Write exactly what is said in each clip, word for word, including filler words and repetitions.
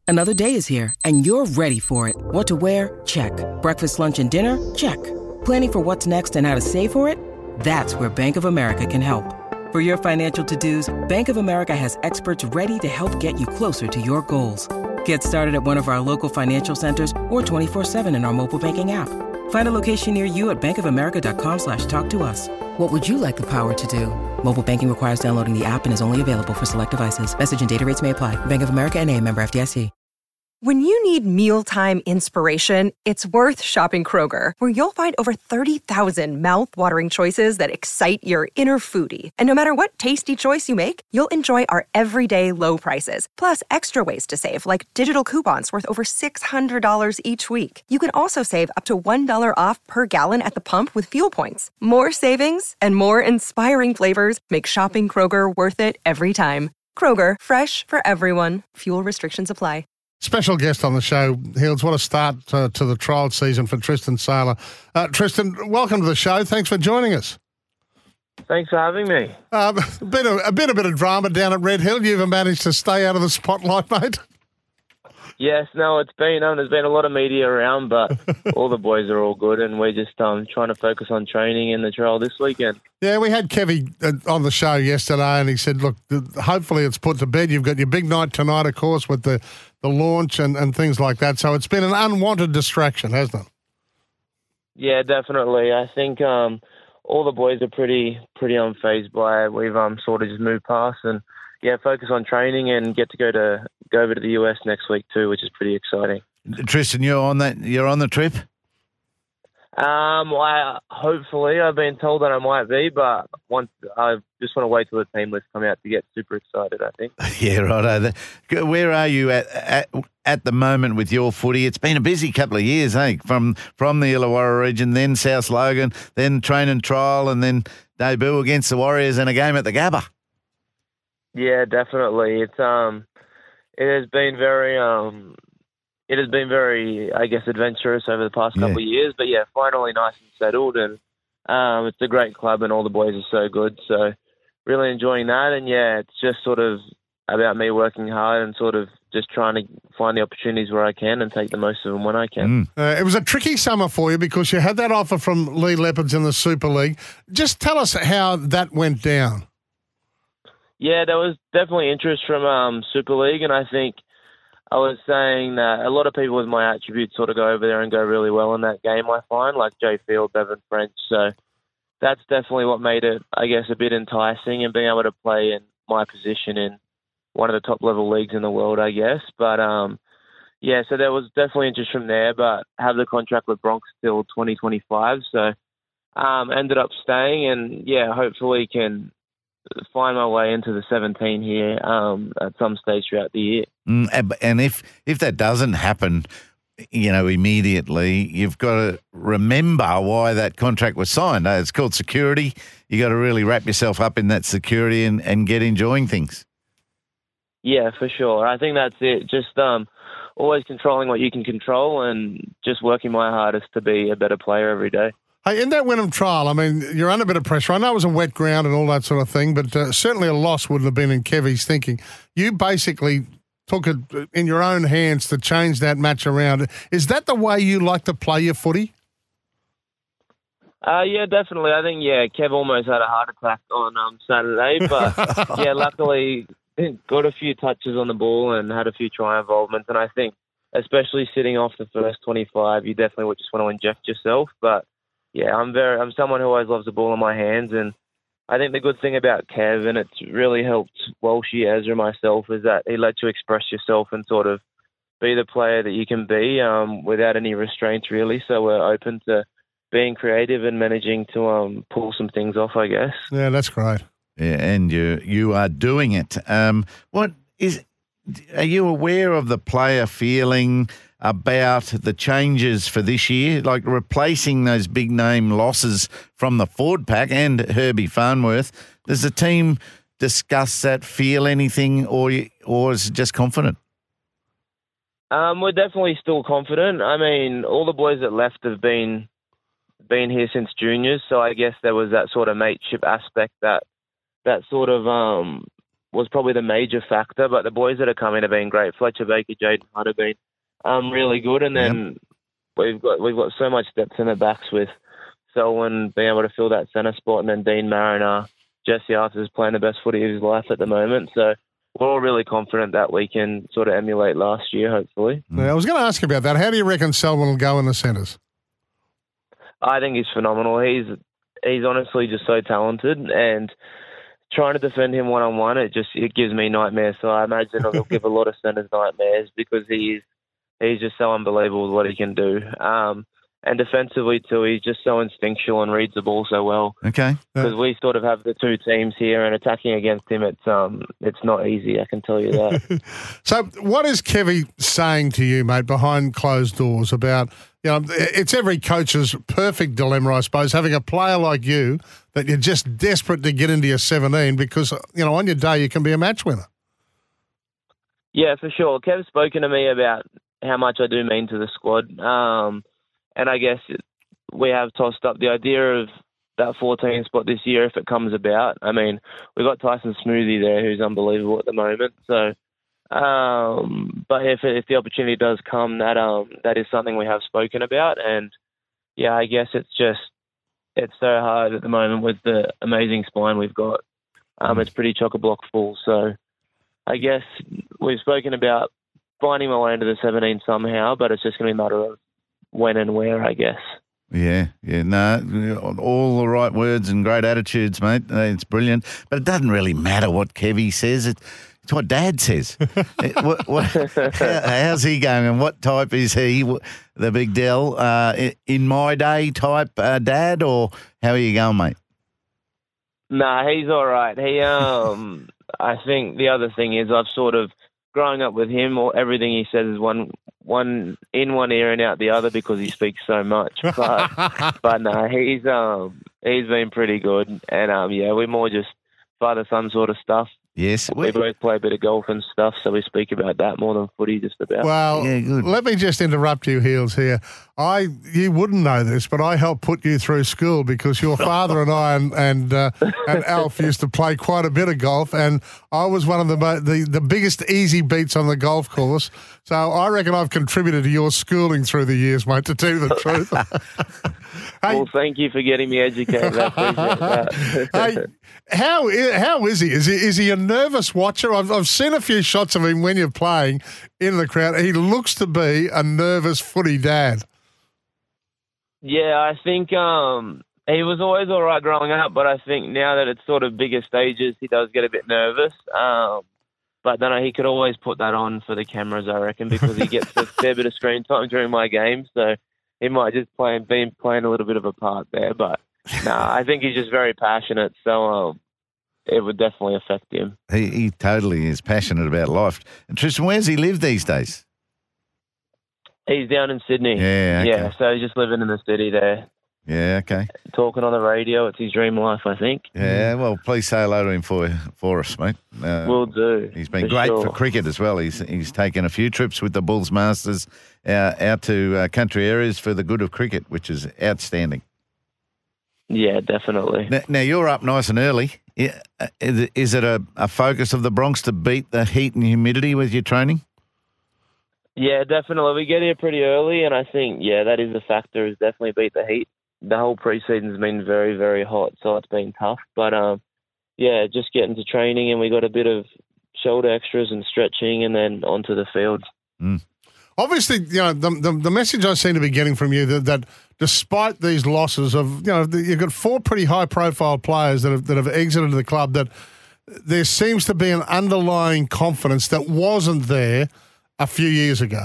Another day is here, and you're ready for it. What to wear? Check. Breakfast, lunch, and dinner? Check. Planning for what's next and how to save for it? That's where Bank of America can help. For your financial to-dos, Bank of America has experts ready to help get you closer to your goals. Get started at one of our local financial centers or twenty-four seven in our mobile banking app. Find a location near you at bankofamerica.com slash talk to us. What would you like the power to do? Mobile banking requires downloading the app and is only available for select devices. Message and data rates may apply. Bank of America N A, member F D I C. When you need mealtime inspiration, it's worth shopping Kroger, where you'll find over thirty thousand mouth-watering choices that excite your inner foodie. And no matter what tasty choice you make, you'll enjoy our everyday low prices, plus extra ways to save, like digital coupons worth over six hundred dollars each week. You can also save up to one dollar off per gallon at the pump with fuel points. More savings and more inspiring flavors make shopping Kroger worth it every time. Kroger, fresh for everyone. Fuel restrictions apply. Special guest on the show, Heels. What a start uh, to the trial season for Tristan Sailor. Uh, Tristan, welcome to the show. Thanks for joining us. Thanks for having me. Um, a, bit of, a bit a bit of drama down at Red Hill. You've managed to stay out of the spotlight, mate. Yes, no, it's been um, there's been a lot of media around, but all the boys are all good, and we're just um, trying to focus on training in the trial this weekend. Yeah, we had Kevy uh, on the show yesterday, and he said, look, hopefully it's put to bed. You've got your big night tonight, of course, with the, the launch and, and things like that. So it's been an unwanted distraction, hasn't it? Yeah, definitely. I think um, all the boys are pretty pretty unfazed by it. We've um, sort of just moved past and, yeah, focus on training and get to go to go over to the U S next week too, which is pretty exciting. Tristan, you're on that. You're on the trip. Um, I hopefully I've been told that I might be, but once I just want to wait till the team list come out to get super excited. I think. Yeah, right. Where are you at, at at the moment with your footy? It's been a busy couple of years, eh? From from the Illawarra region, then South Logan, then train and trial, and then debut against the Warriors and a game at the Gabba. Yeah, definitely. It's um, it has been very um, it has been very, I guess, adventurous over the past couple Yeah. of years. But yeah, finally nice and settled, and um, it's a great club, and all the boys are so good. So really enjoying that, and yeah, it's just sort of about me working hard and sort of just trying to find the opportunities where I can and take the most of them when I can. Mm. Uh, it was a tricky summer for you because you had that offer from Lee Leopards in the Super League. Just tell us how that went down. Yeah, there was definitely interest from um, Super League, and I think I was saying that a lot of people with my attributes sort of go over there and go really well in that game, I find, like Jay Field, Bevan French. So that's definitely what made it, I guess, a bit enticing, and being able to play in my position in one of the top-level leagues in the world, I guess. But, um, yeah, so there was definitely interest from there, but have the contract with Bronx till twenty twenty-five. So um, ended up staying, and, yeah, hopefully can find my way into the seventeen here um, at some stage throughout the year. Mm, and if if that doesn't happen, you know, immediately, you've got to remember why that contract was signed. It's called security. You got to really wrap yourself up in that security and, and get enjoying things. Yeah, for sure. I think that's it. Just um, always controlling what you can control and just working my hardest to be a better player every day. Hey, in that Wynnum trial, I mean, you're under a bit of pressure. I know it was a wet ground and all that sort of thing, but uh, certainly a loss wouldn't have been in Kevy's thinking. You basically took it in your own hands to change that match around. Is that the way you like to play your footy? Uh, yeah, definitely. I think, yeah, Kev almost had a heart attack on um, Saturday, but, yeah, luckily got a few touches on the ball and had a few try involvements, and I think especially sitting off the first twenty-five, you definitely would just want to inject yourself, but yeah, I'm very. I'm someone who always loves the ball in my hands, and I think the good thing about Kev, and it's really helped Walshy, Ezra, myself, is that he lets you express yourself and sort of be the player that you can be um, without any restraints, really. So we're open to being creative and managing to um, pull some things off, I guess. Yeah, that's great. Yeah, and you you are doing it. Um, what is? Are you aware of the player feeling about the changes for this year, like replacing those big name losses from the forward pack and Herbie Farnworth? Does the team discuss that, feel anything, or or is it just confident? Um, we're definitely still confident. I mean, all the boys that left have been been here since juniors, so I guess there was that sort of mateship aspect that that sort of um, was probably the major factor. But the boys that are coming have been great. Fletcher Baker, Jaden Hunt have been um, really good, and then Yep. we've got we've got so much depth in the backs with Selwyn being able to fill that centre spot, and then Dean Mariner, Jesse Arthur is playing the best footy of his life at the moment. So we're all really confident that we can sort of emulate last year, hopefully. Yeah, I was going to ask you about that. How do you reckon Selwyn will go in the centres? I think he's phenomenal. He's he's honestly just so talented, and trying to defend him one on one, it just it gives me nightmares. So I imagine it'll give a lot of centres nightmares because he's he's just so unbelievable with what he can do. Um, and defensively too, he's just so instinctual and reads the ball so well. Okay. Because we sort of have the two teams here, and attacking against him, it's um it's not easy. I can tell you that. So, what is Kevy saying to you, mate, behind closed doors about? You know, it's every coach's perfect dilemma, I suppose, having a player like you that you're just desperate to get into your seventeen because, you know, on your day you can be a match winner. Yeah, for sure. Kev's spoken to me about how much I do mean to the squad. Um, and I guess we have tossed up the idea of that fourteen spot this year if it comes about. I mean, we've got Tyson Smoothie there who's unbelievable at the moment. So, um, but if if the opportunity does come, that um that is something we have spoken about. And yeah, I guess it's just it's so hard at the moment with the amazing spine we've got. Um, it's pretty chock-a-block full. So I guess we've spoken about finding my way into the seventeen somehow, but it's just going to be a matter of when and where, I guess. Yeah, yeah, no, all the right words and great attitudes, mate. It's brilliant. But it doesn't really matter what Kevy says. It, it's what Dad says. what, what, how, how's he going and what type is he, the Big Dell? Uh, in my day type uh, dad, or how are you going, mate? Nah, he's all right. He, um, I think the other thing is I've sort of, growing up with him, or everything he says is one one in one ear and out the other because he speaks so much. But but no, he's um he's been pretty good, and um yeah, we're more just father son sort of stuff. Yes, we both play a bit of golf and stuff, so we speak about that more than footy, just about. Well, yeah, good. Let me just interrupt you, Heels, here. I you wouldn't know this, but I helped put you through school because your father and I and and, uh, and Alf used to play quite a bit of golf, and I was one of the the the biggest easy beats on the golf course. So I reckon I've contributed to your schooling through the years, mate. To tell you the truth. Hey, well, thank you for getting me educated. I appreciate that. Hey, how is, how is he? Is he is he a nervous watcher? I've I've seen a few shots of him when you're playing in the crowd. He looks to be a nervous footy dad. Yeah, I think um, he was always all right growing up, but I think now that it's sort of bigger stages, he does get a bit nervous. Um, but then he could always put that on for the cameras, I reckon, because he gets a fair bit of screen time during my games, so he might just play be playing a little bit of a part there. But no, nah, I think he's just very passionate, so um, it would definitely affect him. He, he totally is passionate about life. And Tristan, where's he live these days? He's down in Sydney. Yeah, okay. Yeah, so he's just living in the city there. Yeah, okay. Talking on the radio. It's his dream life, I think. Yeah, well, please say hello to him for for us, mate. Uh, Will do. He's been for great sure. for cricket as well. He's he's taken a few trips with the Bulls Masters uh, out to uh, country areas for the good of cricket, which is outstanding. Yeah, definitely. Now, now you're up nice and early. Yeah, Is it- is it a, a focus of the Bronx to beat the heat and humidity with your training? Yeah, definitely. We get here pretty early, and I think, yeah, that is a factor, is definitely beat the heat. The whole preseason's been very, very hot, so it's been tough. But, um, yeah, just getting to training, and we got a bit of shoulder extras and stretching, and then onto the field. Mm. Obviously, you know, the, the, the message I seem to be getting from you that, that despite these losses of, you know, the, you've got four pretty high-profile players that have, that have exited the club, that there seems to be an underlying confidence that wasn't there a few years ago.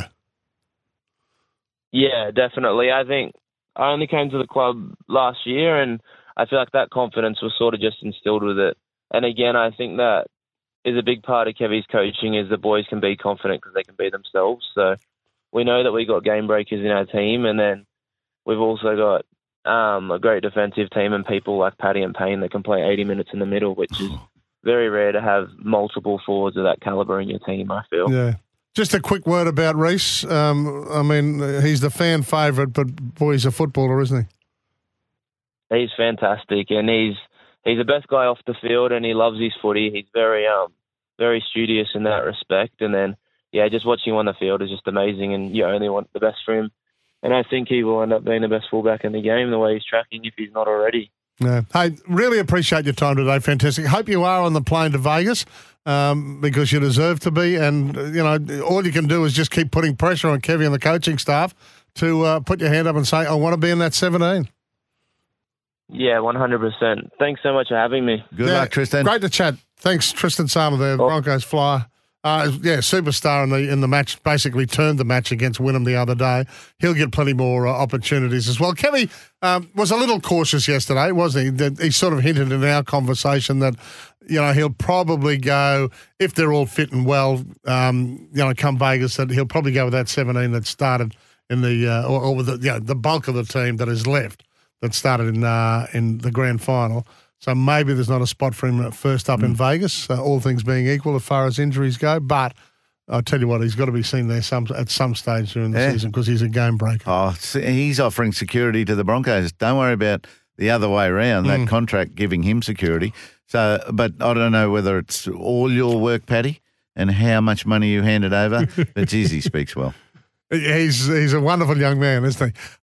Yeah, definitely. I think I only came to the club last year, and I feel like that confidence was sort of just instilled with it. And again, I think that is a big part of Kevy's coaching, is the boys can be confident because they can be themselves. So we know that we got game breakers in our team, and then we've also got um, a great defensive team and people like Paddy and Payne that can play eighty minutes in the middle, which is very rare to have multiple forwards of that caliber in your team, I feel. Yeah. Just a quick word about Reece. Um, I mean, he's the fan favourite, but boy, he's a footballer, isn't he? He's fantastic, and he's he's the best guy off the field, and he loves his footy. He's very um very studious in that respect. And then, yeah, just watching him on the field is just amazing, and you only want the best for him. And I think he will end up being the best fullback in the game the way he's tracking if he's not already. Yeah. Hey, really appreciate your time today. Fantastic. Hope you are on the plane to Vegas um, because you deserve to be. And, you know, all you can do is just keep putting pressure on Kevy and the coaching staff to uh, put your hand up and say, I want to be in that seventeen. Yeah, one hundred percent. Thanks so much for having me. Good yeah, luck, Tristan. Great to chat. Thanks, Tristan Salma, the Oh. Broncos flyer. Uh, yeah, superstar in the in the match, basically turned the match against Wynnum the other day. He'll get plenty more uh, opportunities as well. Kevy um, was a little cautious yesterday, wasn't he? That he sort of hinted in our conversation that, you know, he'll probably go, if they're all fit and well, um, you know, come Vegas, that he'll probably go with that seventeen that started in the, uh, or, or with the, you know, the bulk of the team that is left that started in uh, in the grand final. So maybe there's not a spot for him first up mm. in Vegas, uh, all things being equal as far as injuries go. But I'll tell you what, he's got to be seen there some at some stage during the yeah. season because he's a game breaker. Oh, he's offering security to the Broncos. Don't worry about the other way around, that Mm. contract giving him security. So, but I don't know whether it's all your work, Paddy, and how much money you handed over. But geez, he speaks well. He's, he's a wonderful young man, isn't he?